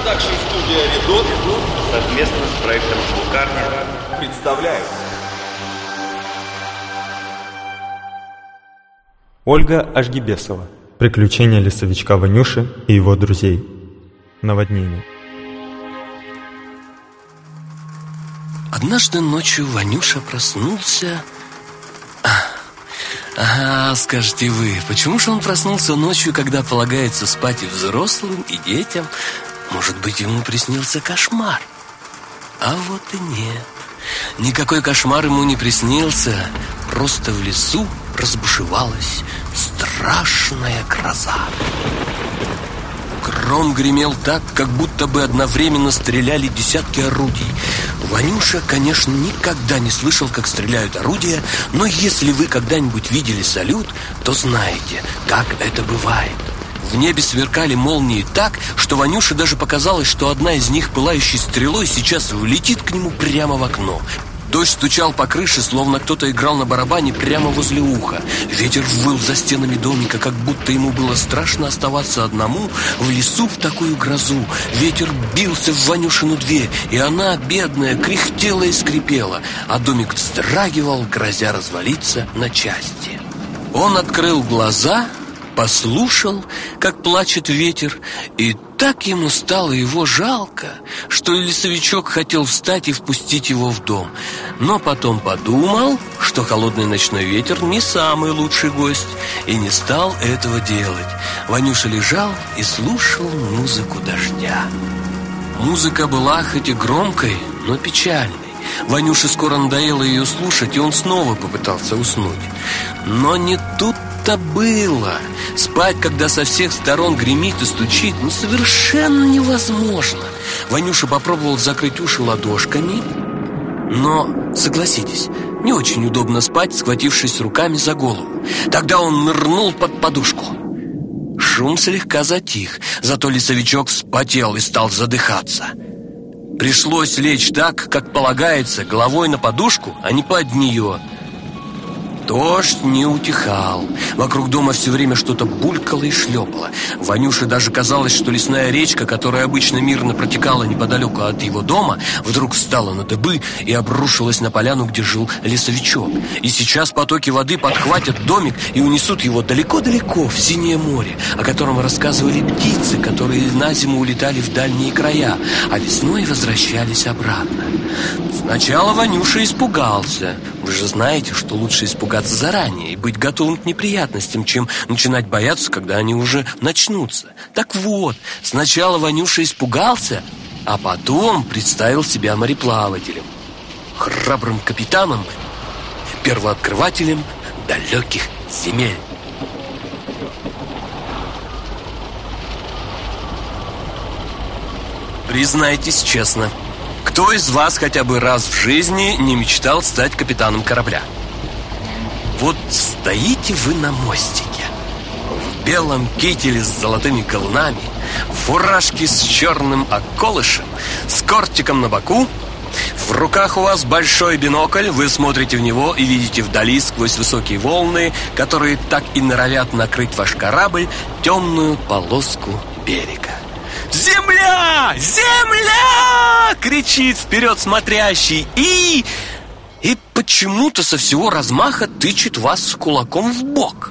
Продакшн-студия «Редот» совместно с проектом «Звукарня» представляют. Ольга Ашгибесова. Приключения лесовичка Ванюши и его друзей. Наводнение. Однажды ночью Ванюша проснулся. Скажете вы, почему же он проснулся ночью, когда полагается спать и взрослым, и детям? Может быть, ему приснился кошмар? А вот и нет. Никакой кошмар ему не приснился. Просто в лесу разбушевалась страшная гроза. Гром гремел так, как будто бы одновременно стреляли десятки орудий. Ванюша, конечно, никогда не слышал, как стреляют орудия, но если вы когда-нибудь видели салют, то знаете, как это бывает. В небе сверкали молнии так, что Ванюше даже показалось, что одна из них, пылающей стрелой, сейчас влетит к нему прямо в окно. Дождь стучал по крыше, словно кто-то играл на барабане прямо возле уха. Ветер выл за стенами домика, как будто ему было страшно оставаться одному в лесу в такую грозу. Ветер бился в Ванюшину дверь, и она, бедная, кряхтела и скрипела, а домик вздрагивал, грозя развалиться на части. Он открыл глаза, послушал, как плачет ветер, и так ему стало его жалко, что лесовичок хотел встать и впустить его в дом. Но потом подумал, что холодный ночной ветер не самый лучший гость, и не стал этого делать. Ванюша лежал и слушал музыку дождя. Музыка была хоть и громкой, но печальной. Ванюше скоро надоело ее слушать, и он снова попытался уснуть. Но не тут-то было. Спать, когда со всех сторон гремит и стучит, совершенно невозможно. Ванюша попробовал закрыть уши ладошками, но, согласитесь, не очень удобно спать, схватившись руками за голову. Тогда он нырнул под подушку. Шум слегка затих, зато лесовичок вспотел и стал задыхаться. Пришлось лечь так, как полагается, головой на подушку, а не под нее. Дождь не утихал. Вокруг дома все время что-то булькало и шлепало. Ванюше даже казалось, что лесная речка, которая обычно мирно протекала неподалеку от его дома, вдруг встала на дыбы и обрушилась на поляну, где жил лесовичок. И сейчас потоки воды подхватят домик и унесут его далеко-далеко в синее море, о котором рассказывали птицы, которые на зиму улетали в дальние края, а весной возвращались обратно. Сначала Ванюша испугался. Вы же знаете, что лучше испугаться заранее и быть готовым к неприятностям, чем начинать бояться, когда они уже начнутся. Так вот, сначала Ванюша испугался, а потом представил себя мореплавателем, храбрым капитаном, первооткрывателем далеких земель. Признайтесь честно, кто из вас хотя бы раз в жизни не мечтал стать капитаном корабля? Вот стоите вы на мостике, в белом кителе с золотыми галунами, в фуражке с черным околышем, с кортиком на боку. В руках у вас большой бинокль, вы смотрите в него и видите вдали сквозь высокие волны, которые так и норовят накрыть ваш корабль, темную полоску берега. «Земля! Земля!» — кричит вперед смотрящий и почему-то со всего размаха тычет вас кулаком в бок.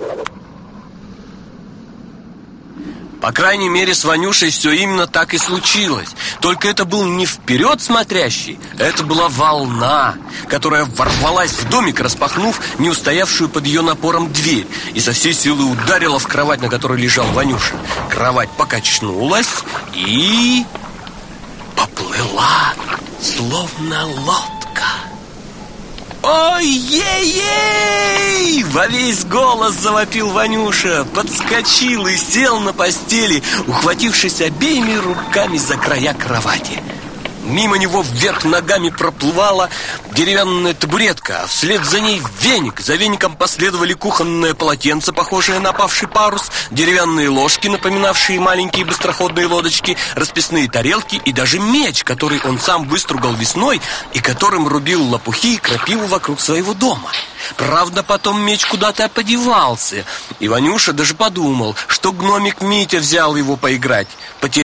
По крайней мере, с Ванюшей все именно так и случилось. Только это был не вперед смотрящий, это была волна, которая ворвалась в домик, распахнув не устоявшую под ее напором дверь, и со всей силы ударила в кровать, на которой лежал Ванюша. Кровать покачнулась и поплыла, словно лодка. «Ой-ей-ей!» — во весь голос завопил Ванюша, подскочил и сел на постели, ухватившись обеими руками за края кровати. Мимо него вверх ногами проплывала деревянная табуретка, а вслед за ней веник. За веником последовали кухонное полотенце, похожее на опавший парус, деревянные ложки, напоминавшие маленькие быстроходные лодочки, расписные тарелки и даже меч, который он сам выстругал весной и которым рубил лопухи и крапиву вокруг своего дома. Правда, потом меч куда-то подевался, и Ванюша даже подумал, что гномик Митя взял его поиграть.